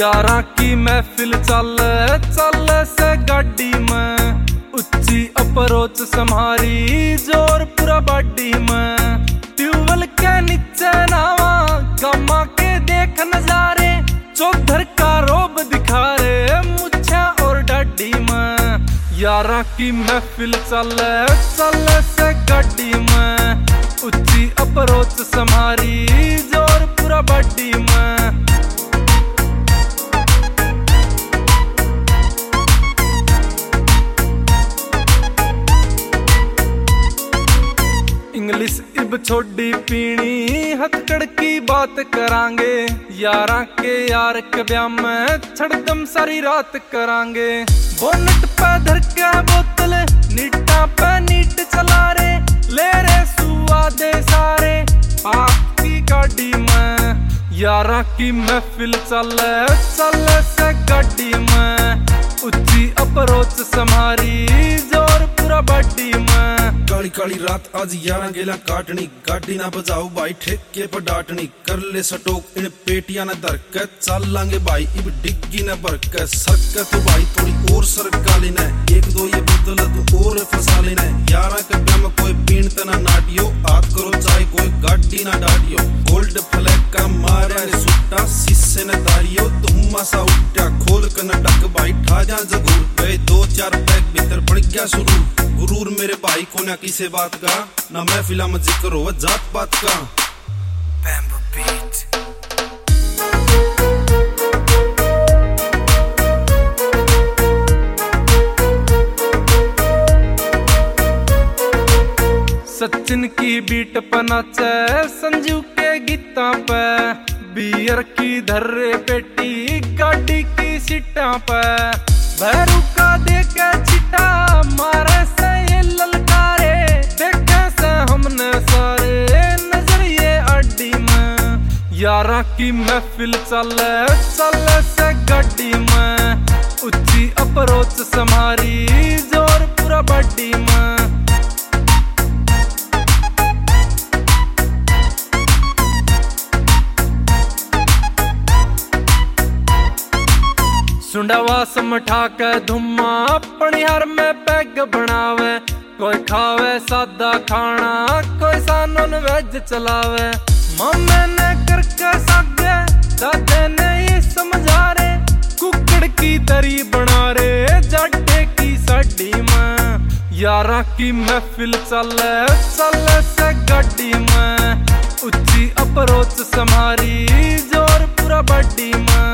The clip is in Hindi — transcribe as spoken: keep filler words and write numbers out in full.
यारा की महफिल चल चल से गाड़ी में, उच्ची अप्रोच सम्हारी जोर पूरा बॉडी में। ट्यूबवेल के नीचे नावा गमा के देख नजारे, चौधर का रोब दिखा रे मुच्छा और डाडी में। यारा की महफिल चल चल से गाड़ी में, उच्ची अप्रोच सम्हारी जोर पूरा बॉडी में। इंग्लिश इब छोड़ी पीनी हथकड़ की बात करांगे, यारा के यार के ब्याह में छड़दम सारी रात करांगे। बोनट पे धर के बोतल नीटा पे नीट चला रे, ले रे सुआ दे सारे आपकी गाड़ी में। यारा की महफिल चल चल से गाड़ी में, उच्ची अप्रोच सम्हारी जोर पूरा बॉडी में। काली काली रात आज यारा गेला काटनी, गाड़ी ना बजाओ भाई ठेके पर डाटनी। कर ले सटोक इन पेटियां न धर के, चल लांगे भाई इब डिग्गी न भर के। सरक तो भाई थोड़ी और सरका लेना, एक दो ये बोतल तू और फंसा लेना। यारा के ब्याह में कोई पीण तना नाटियो, हाथ करो चाहे कोई गाड़ी ना डाटियो। गोल्ड फ्लैग का मारा ने सुट्टा, शीशे ने दारियो तुम मसा उठा। खोल कर न डक भाई ठा जा जगूर, गए दो चार पैक भीतर पड़ गया शुरू। गुरूर मेरे भाई को ना किसे बात का, ना महफिला में जिक्र हो जात पात का। Bamboo Beat। सचिन की बीट पर नाचे संजू के गीता पे, बियर की धर्रे पेटी गाड़ी की सीटा पे। भैरू का देखे चिटा मारे से ये ललकारे, देखे से हमने सारे नजरिए अड्डी में। यारा की महफिल चल चल से गाड़ी में, उच्ची अप्रोच सम्हारी जोर पूरा बॉडी में। सुंडवा समठा के धुम्मा पनिहार में पैग बनावे, कोई खावे सादा खाना कोई सा नॉन वेज चलावे। मम्मे ने करके सागे दादे ने ये समझा रे, कुकड़ की तरी बना रे जाटे की साड़ी में। यारा की महफिल चल चल से गाड़ी में, उच्ची अप्रोच सम्हारी जोर पूरा बॉडी में।